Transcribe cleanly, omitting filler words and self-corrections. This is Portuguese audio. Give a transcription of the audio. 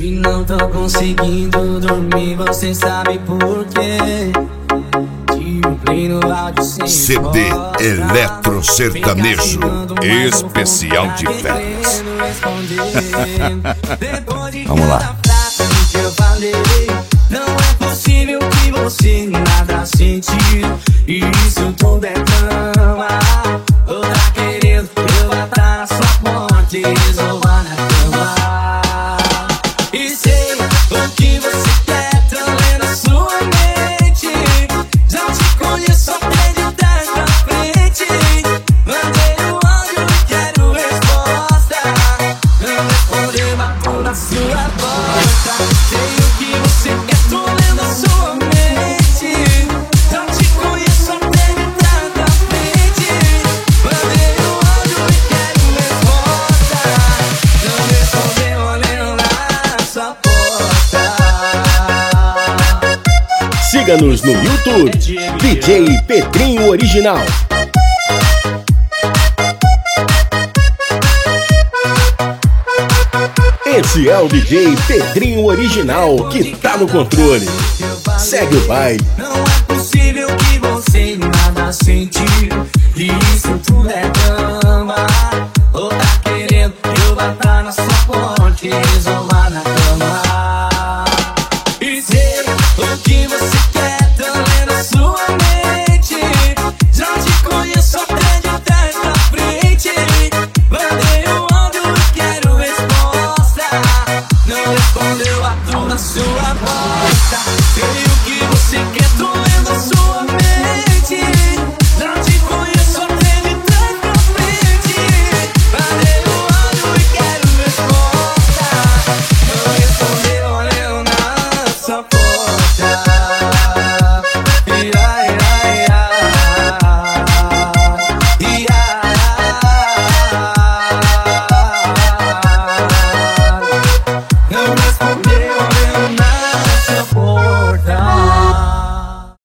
E não tô conseguindo dormir, você sabe por quê? CD Eletro Sertanejo Especial de Férias. Vamos lá. Não é possível que você nada sentiu. Isso tudo é cama. Ou tá querendo eu bater na sua porta e resolver na cama. E sei o que você quer, tô lendo a sua mente. Já te conheço até de trás pra frente. Mandei o áudio e quero resposta. Não respondeu, bato na sua porta. Sei o que você quer, tô lendo a sua mente. Já te conheço até de trás pra frente. Mandei o áudio e quero resposta. Não respondeu, olhando na sua porta. Siga-nos no YouTube, DJ Pedrinho Original. Esse é o DJ Pedrinho Original que tá no controle. Segue o baile. Não é possível que você nada sentiu. Isso tudo é cama. Ou tá querendo eu bater na sua porta e resolver na cama. E sei o que você quer, tô lendo a sua mente. Já te conheço até de trás pra frente. Mandei o áudio e quero resposta. Não respondeu, bato na sua porta. Sei o que você quer, tô lendo a sua mente. Já te conheço até de trás pra frente. Mandei o áudio e quero resposta. Não respondeu, olhando na sua porta.